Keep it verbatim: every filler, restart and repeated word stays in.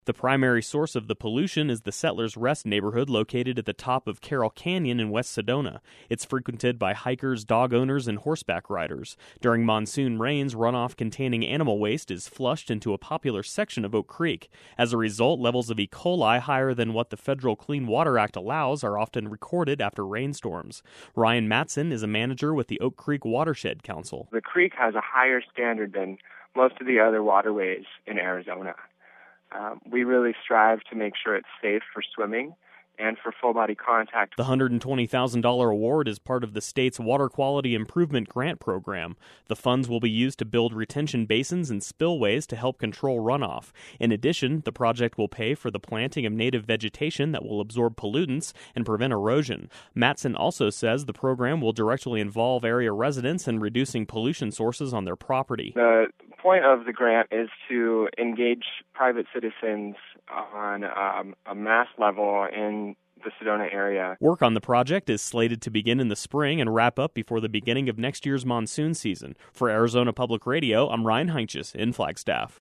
The primary source of the pollution is the Settlers Rest neighborhood located at the top of Carroll Canyon in West Sedona. It's frequented by hikers, dog owners, and horseback riders. During monsoon rains, runoff containing animal waste is flushed into a popular section of Oak Creek. As a result, levels of E. coli higher than what the Federal Clean Water Act allows are often recorded after rainstorms. Ryan Matson is a manager with the Oak Creek Watershed Council. The creek has a higher standard than most of the other waterways in Arizona. Um, we really strive to make sure it's safe for swimming and for full-body contact. The one hundred twenty thousand dollars award is part of the state's Water Quality Improvement Grant Program. The funds will be used to build retention basins and spillways to help control runoff. In addition, the project will pay for the planting of native vegetation that will absorb pollutants and prevent erosion. Matson also says the program will directly involve area residents in reducing pollution sources on their property. The point of the grant is to engage private citizens on um, a mass level in the Sedona area. Work on the project is slated to begin in the spring and wrap up before the beginning of next year's monsoon season. For Arizona Public Radio, I'm Ryan Heinches in Flagstaff.